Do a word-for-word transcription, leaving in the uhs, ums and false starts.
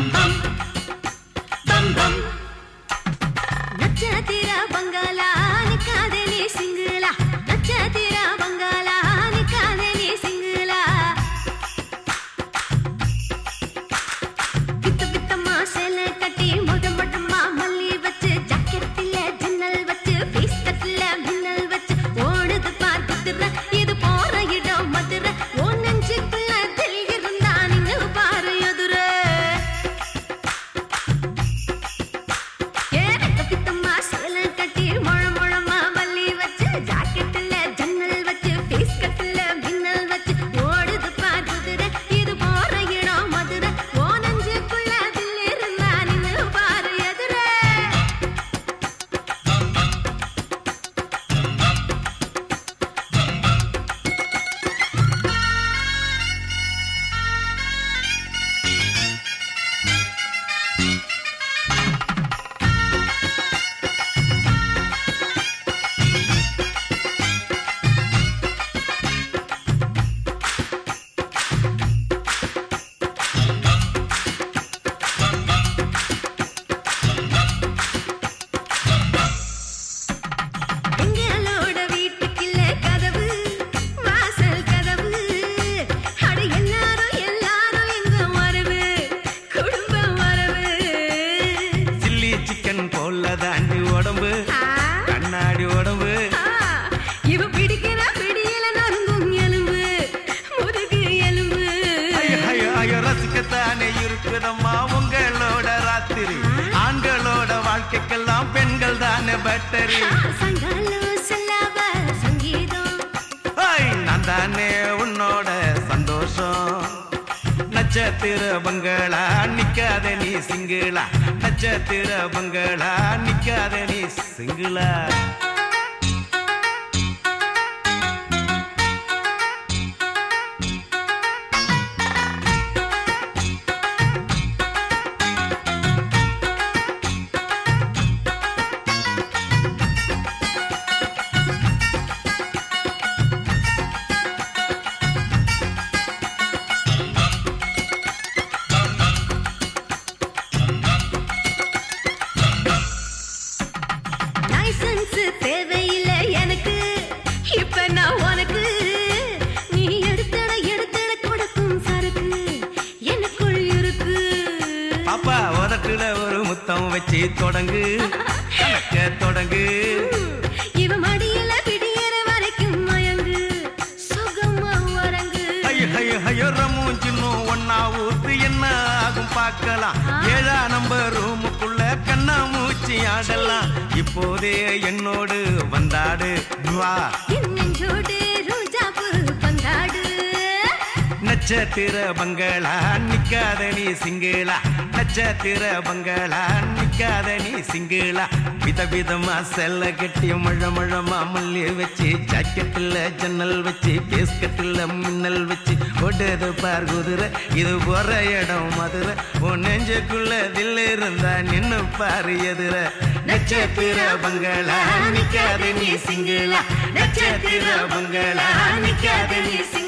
வாழ்க்கைக்கெல்லாம் பெண்கள் தானே பேட்டரி. நான் தானே உன்னோட சந்தோஷம். நட்சத்திர பங்களா நிக்காத நீ சிங்கிளா, நட்சத்திர பங்களா நிக்காத நீ சிங்கிளா. தேவையில்லை எனக்கு இப்ப நான் உனக்கு, நீ எடுத்தட எடுத்தட கொடுக்கும் சரக்கு எனக்குள் இருக்கு. பாப்பா உதட்டுல ஒரு முத்தம் வச்சு தொடங்கு கணக்க தொடங்கு. இவ மடியில விடியற வரைக்கும் மயங்கு சுகமா வரங்கு. ஐயோ ஐயோ ஐயோ ரமும் சின்னும் ஒன்னா ஊத்து என்ன ஆகும் பார்க்கலாம். ஏழா நம்பர் ரூமுக்குள்ள கண்ணா மூச்சி ஆடலாம். இப்போதே என்னோடு வந்தாடு வா, என்னோடு ரோஜாப்பு பந்தாடு. நட்சத்திர பங்களா நிக்காத நீ சிங்கிளா, நட்சத்திர பங்களா நிக்காத நீ சிங்கிளா. விதவிதமா செல்ல கட்டி மழ மழமா மல்லி வச்சு, ஜாக்கெட்டில் ஜன்னல் வச்சு, பேஸ்கட்டில் மின்னல் வச்சு ஓடுது பார் குதிரை. இது போற இடம் மதுரை, உன் நெஞ்சுக்குள்ள தில் இருந்தா நின்னு பாரு எதிர. நட்சத்திர பங்களா நிக்காத நீ சிங்கிளா, நட்சத்திர பங்களா நிக்காத நீ சிங்கிளா.